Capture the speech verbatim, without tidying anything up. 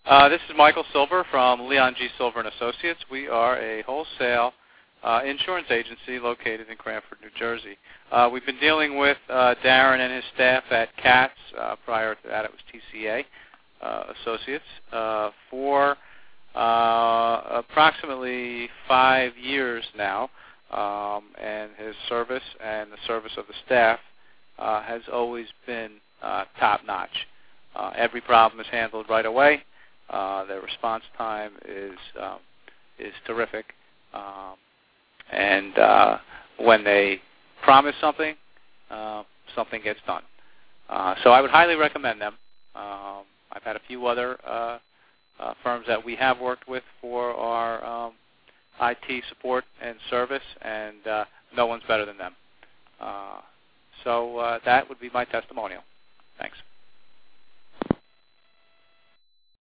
Uh, this is Michael Silver from Leon G. Silver and Associates. We are a wholesale uh, insurance agency located in Cranford, New Jersey. Uh, we've been dealing with uh, Darren and his staff at C A T S. Uh, prior to that, it was T C A uh, Associates uh, for uh, approximately five years now, um, and his service and the service of the staff uh, has always been uh, top-notch. Uh, every problem is handled right away. Uh, their response time is um, is terrific, um, and uh, when they promise something, uh, something gets done. Uh, so I would highly recommend them. Um, I've had a few other uh, uh, firms that we have worked with for our um, I T support and service, and uh, no one's better than them. Uh, so uh, that would be my testimonial. Thanks.